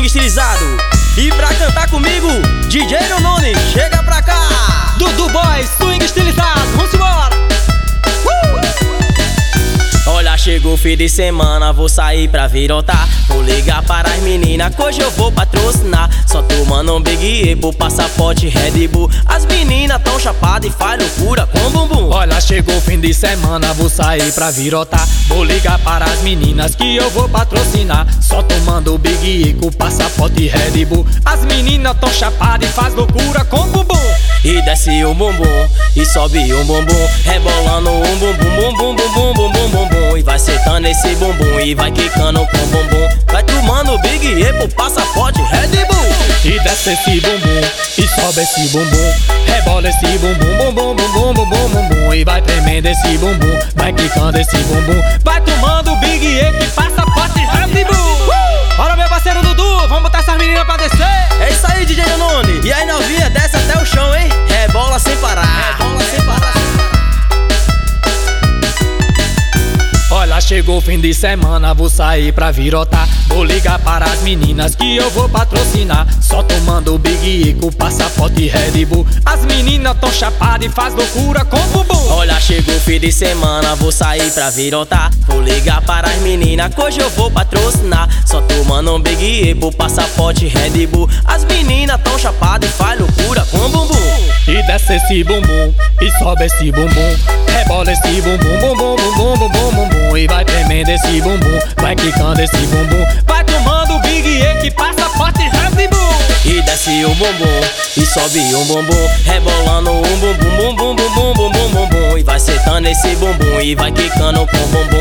swing estilizado. E pra cantar comigo, DJ Nonone, chega pra cá. Dudu Boy, swing estilizado, vamos embora. Olha, chegou o fim de semana, vou sair pra virotar. Vou ligar para as meninas, que hoje eu vou patrocinar. Só tomando um Big E pro passaporte Red Bull. As meninas tão chapadas e faz loucura com bumbum. Olha, chegou o fim de semana, vou sair pra virotar. Vou ligar para as meninas que eu vou patrocinar. Só tomando o Big E com passaporte Red Bull. As meninas tão chapadas e faz loucura com bumbum. E desce o bumbum, e sobe o bumbum, rebolando um bumbum, bumbum, bumbum, bumbum, bumbum. E vai sentando esse bumbum, e vai quicando com bumbum. Vai tomando Big E pro passaporte Red Bull. E desce esse bumbum, e sobe esse bumbum, rebola esse bumbum, bumbum, bumbum, bumbum, bumbum. E vai tremendo esse bumbum, vai quicando esse bumbum. Vai tomando Big E que passaporte Red Bull. Bora, meu parceiro Dudu, vamos botar essas meninas pra descer. É isso aí, DJ Nonone. E aí, novinha, desce até o chão, hein? Rebola sem parar. Rebola sem parar. Olha, chegou o fim de semana, vou sair pra virotar. Vou ligar para as meninas que eu vou patrocinar. Só tomando o Big E com passaporte Red Bull. As meninas tão chapadas e faz loucura com bumbum. Olha, chegou o fim de semana, vou sair pra virotar. Vou ligar para as meninas, que hoje eu vou patrocinar. Só tomando um Big E pro passaporte Red Bull. As meninas tão chapadas e faz loucura com bumbum. E desce esse bumbum, e sobe esse bumbum, rebola esse bumbum, bumbum, bumbum, bumbum, bumbum. E vai tremendo esse bumbum, vai quicando esse bumbum. Vai tomando Big E que passaporte Red Bull. E desce o bumbum, e sobe um bumbum, rebolando um bumbum, bumbum, bumbum, bumbum, bumbum. E vai sentando esse bumbum, e vai quicando com bumbum.